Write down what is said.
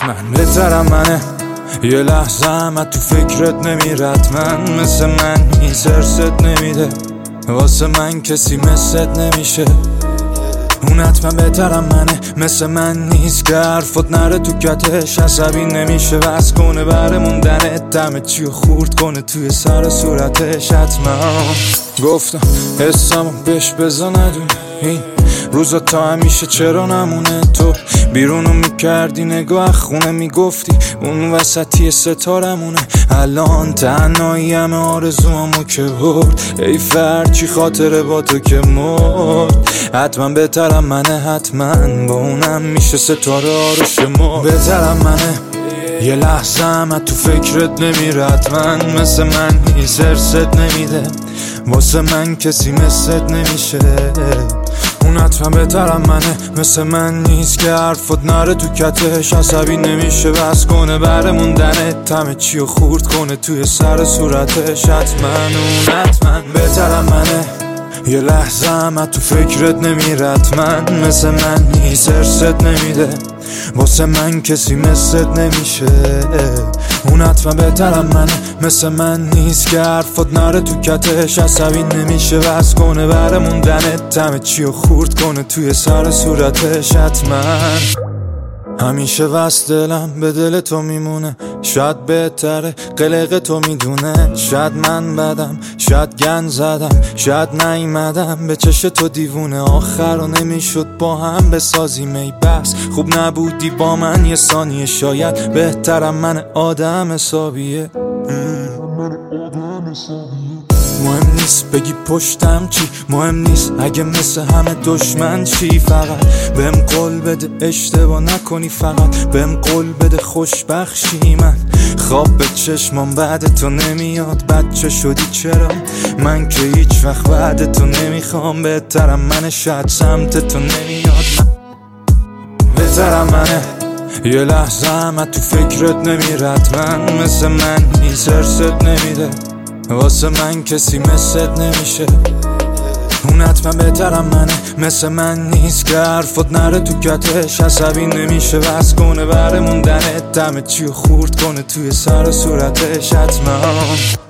حتما بهترم منه. یه لحظه هم تو فکرت نمیرد من مثل من نیست، ارست نمیده واسه من کسی مثلت نمیشه. اون حتما بهترم منه، مثل من نیست که حرفت نره تو کتش، عصبی نمیشه بس کنه بره موندنت، دم چیو خورد کنه توی سر صورتش. حتما گفتم حسامو بهش بزا ندونه، این روزا تا همیشه چرا نمونه. تو بیرونو میکردی نگاه خونه میگفتی اون وسطی ستارمونه، الان تنهایی همه آرزوامو که برد، ای فرچی خاطره با تو که مرد. حتما بهترم منه، حتما با اونم میشه ستاره آروش مرد. بهترم منه، یه لحظه هم تو فکرت نمیرد من مثل من نیست، ارست نمیده واسه من کسی مثلت نمیشه. اون حتما بهترم منه، مثل من نیست که حرفت نره تو کتش، عصبی نمیشه بس کنه بره موندنت، همه چیو خورد کنه توی سر صورتش. حتما اون حتما بهترم منه، یه لحظه هم تو فکرت نمیرد من مثل من نیست، ارست نمیده واسه من کسی مثلت نمیشه. اون حتما بهترم منه، مثل من نیست که حرفت نره تو کتش، عصبی نمیشه بس کنه بره موندنت، همه چیو خورد کنه توی سر صورتش. حتما همیشه وست دلم به دل تو میمونه، شاید بهتره قلق تو میدونه، شاید من بدم شاید گن زدم شاید نیومدم به چش تو دیوونه، آخر رو نمیشد با هم بسازیم ای بس خوب نبودی با من یه ثانیه، شاید بهترم من آدم حسابیه. مهم نیست بگی پشتم چی، مهم نیست اگه مثل همه دشمن چی، فقط بهم قول بده اشتباه نکنی، فقط بهم قول بده خوشبخشی. من خواب به چشمام بعد تو نمیاد، بچه شدی چرا من که هیچ وقت بعد تو نمیخوام. بهترم منه، شاید سمت تو نمیاد، بهترم منه، یه لحظه هم تو فکرت نمیرد من مثل من نیست، ارست نمیده واسه من کسی مثلت نمیشه. اون حتما بهترم منه، مثل من نیست که حرفت نره تو کتش، عصبی نمیشه بس کنه بره موندنت، دم چیو خورد کنه توی سر صورتش. حتما